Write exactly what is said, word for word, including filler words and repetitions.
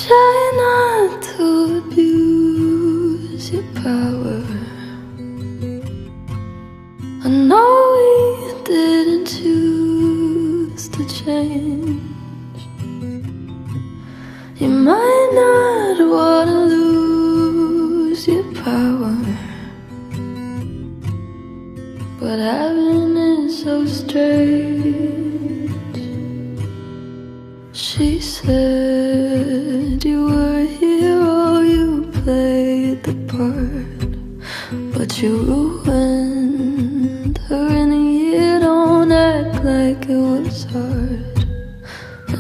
Try not to abuse your power. I know we didn't choose to change. You might not wanna lose your power, but having it so strange. She said you were a hero, you played the part, but you ruined her